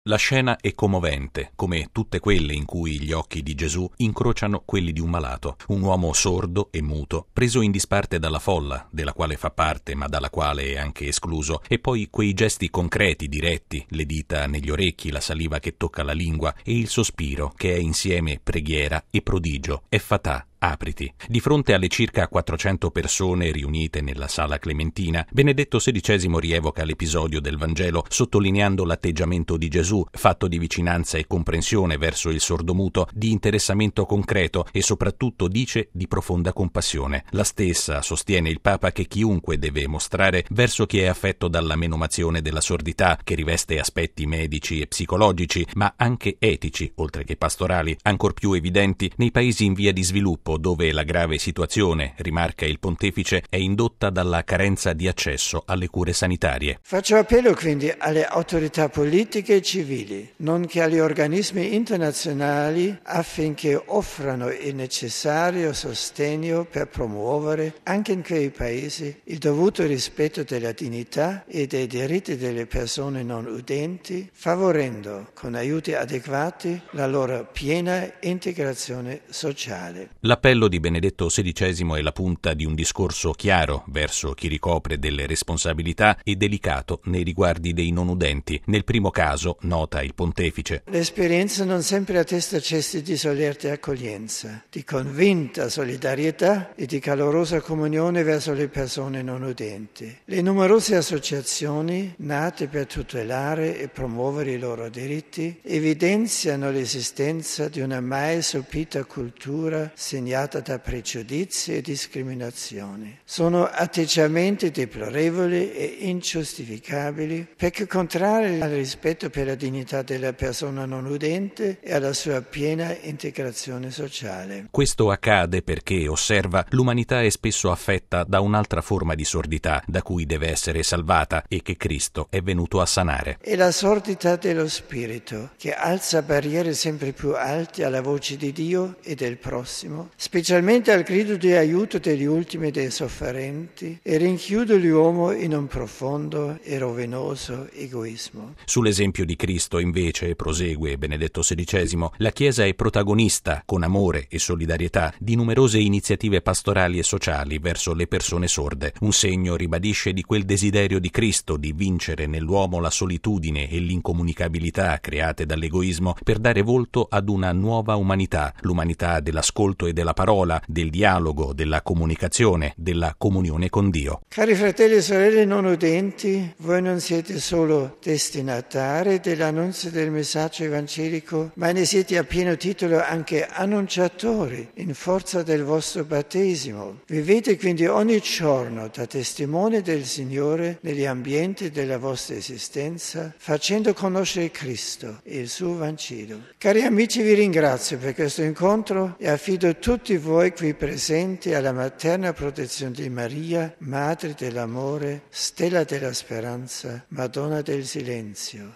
La scena è commovente, come tutte quelle in cui gli occhi di Gesù incrociano quelli di un malato, un uomo sordo e muto, preso in disparte dalla folla, della quale fa parte ma dalla quale è anche escluso, e poi quei gesti concreti, diretti, le dita negli orecchi, la saliva che tocca la lingua e il sospiro che è insieme preghiera e prodigio, effatà. Apriti. Di fronte alle circa 400 persone riunite nella Sala Clementina, Benedetto XVI rievoca l'episodio del Vangelo sottolineando l'atteggiamento di Gesù, fatto di vicinanza e comprensione verso il sordomuto, di interessamento concreto e soprattutto, dice, di profonda compassione. La stessa sostiene il Papa che chiunque deve mostrare verso chi è affetto dalla menomazione della sordità, che riveste aspetti medici e psicologici, ma anche etici, oltre che pastorali, ancor più evidenti nei paesi in via di sviluppo, dove la grave situazione, rimarca il pontefice, è indotta dalla carenza di accesso alle cure sanitarie. Faccio appello quindi alle autorità politiche e civili, nonché agli organismi internazionali affinché offrano il necessario sostegno per promuovere, anche in quei paesi, il dovuto rispetto della dignità e dei diritti delle persone non udenti, favorendo, con aiuti adeguati, la loro piena integrazione sociale. L'appello di Benedetto XVI è la punta di un discorso chiaro verso chi ricopre delle responsabilità e delicato nei riguardi dei non udenti. Nel primo caso, nota il pontefice, l'esperienza non sempre attesta gesti di solerte accoglienza, di convinta solidarietà e di calorosa comunione verso le persone non udenti. Le numerose associazioni nate per tutelare e promuovere i loro diritti evidenziano l'esistenza di una mai sopita cultura segnata da pregiudizi e discriminazioni. Sono atteggiamenti deplorevoli e ingiustificabili perché contrari al rispetto per la dignità della persona non udente e alla sua piena integrazione sociale. Questo accade perché, osserva, l'umanità è spesso affetta da un'altra forma di sordità da cui deve essere salvata e che Cristo è venuto a sanare. È la sordità dello spirito che alza barriere sempre più alte alla voce di Dio e del prossimo, specialmente al grido di aiuto degli ultimi e dei sofferenti, e rinchiude l'uomo in un profondo e rovinoso egoismo. Sull'esempio di Cristo, invece, prosegue Benedetto XVI, la Chiesa è protagonista, con amore e solidarietà, di numerose iniziative pastorali e sociali verso le persone sorde. Un segno, ribadisce, di quel desiderio di Cristo di vincere nell'uomo la solitudine e l'incomunicabilità create dall'egoismo per dare volto ad una nuova umanità, l'umanità dell'ascolto e della parola, del dialogo, della comunicazione, della comunione con Dio. Cari fratelli e sorelle non udenti, voi non siete solo destinatari dell'annunzio del messaggio evangelico, ma ne siete a pieno titolo anche annunciatori in forza del vostro battesimo. Vivete quindi ogni giorno da testimone del Signore negli ambienti della vostra esistenza, facendo conoscere Cristo e il suo Vangelo. Cari amici, vi ringrazio per questo incontro e affido tutti voi qui presenti alla materna protezione di Maria, Madre dell'amore, Stella della speranza, Madonna del silenzio.